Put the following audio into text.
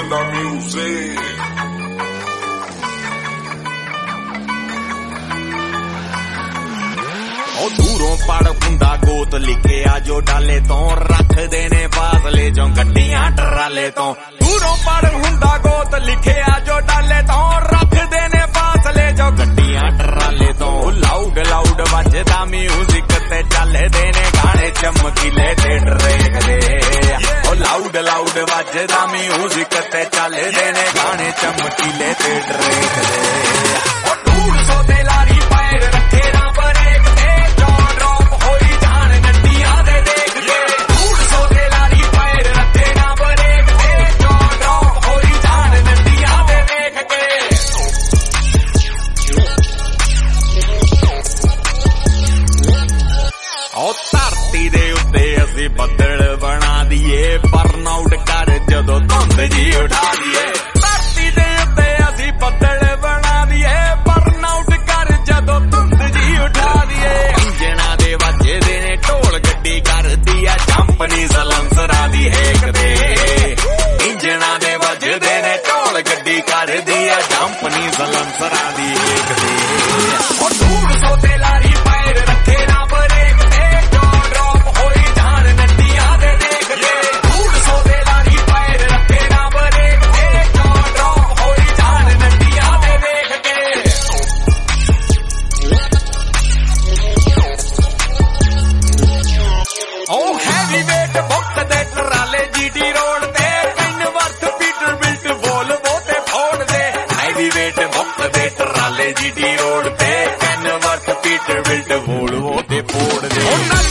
the music. ਉਹ ਦੂਰੋਂ ਪੜ ਹੁੰਦਾ ਗੋਤ ਲਿਖੇ ਆ ਜੋ ਡਾਲੇ ਤੋਂ ਰੱਖਦੇ ਨੇ ਫਾਸਲੇ ਚੋਂ ਗੱਡੀਆਂ ਟਰਾਲੇ ਤੋਂ ਦੂਰੋਂ ਪੜ ਹੁੰਦਾ ਗੋਤ ਲਿਖੇ ਆ ਜੋ ਡਾਲੇ ਤੋਂ ਰੱਖਦੇ ਨੇ ਫਾਸਲੇ ਚੋਂ ਗੱਡੀਆਂ ਟਰਾਲੇ ਤੋਂ ਲਾਊਡ ਲਾਊਡ ਵੱਜਦਾ ਮਿਊਜ਼ਿਕ ਤੇ ਚੱਲਦੇ ਨੇ ਗਾਣੇ ਚਮਕੀਲੇ ਤੇ ਡਰੇਕਦੇ ਉਹ ਲਾਊਡ ਲਾਊਡ ਵੱਜਦਾ ਮਿਊਜ਼ਿਕ ਤੇ ਚੱਲਦੇ ਨੇ ਗਾਣੇ ਚਮਕੀਲੇ ਤੇ ਡਰੇਕਦੇ ਉਹ 200 ਤੇ ਲਾਰੀ ਪੈਰ ਰੱਖੇ ਨਾ ਬਰੇਕ ਤੇ ਧਰਤੀ ਦੇ ਉੱਤੇ ਅਸੀਂ ਬੱਦਲ ਬਣਾ ਦਈਏ ਬਰਨ ਆਊਟ ਕਰ ਜਦੋਂ ਧੁੰਦ ਜੀ ਉਠਾ ਦਈਏ ਧਰਤੀ ਦੇ ਉੱਤੇ ਅਸੀਂ ਬੱਦਲ ਬਣਾ ਦਈਏ ਬਰਨ ਆਊਟ ਕਰ ਜਦੋਂ ਧੁੰਦ ਜੀ ਉਠਾ ਦਈਏ ਇੰਜਣਾ ਦੇ ਵੱਜਦੇ ਨੇ ਢੋਲ ਗੱਡੀ ਕਰਦੀ ਆ ਜੰਪ ਨੀ ਸਲੰਸਰਾਂ ਦੀ ਹੇਕਦੇ ਇੰਜਣਾ ਦੇ ਵੱਜਦੇ ਨੇ ਢੋਲ ਗੱਡੀ ਕਰਦੀ ਆ ਜੰਪ ਨੀ ਸਲੰਸਰਾਂ ਦੀ ਹੇਕਦੇ ਉਹ 200 ਤੇ ਲਾਰੀ ਪੈਰ ਰੱਖੇ ਨਾ ਬਰੇਕ GT रोड ते कैनवर्थ पीटरबिल्ट वोल्वो ते फोड़ दे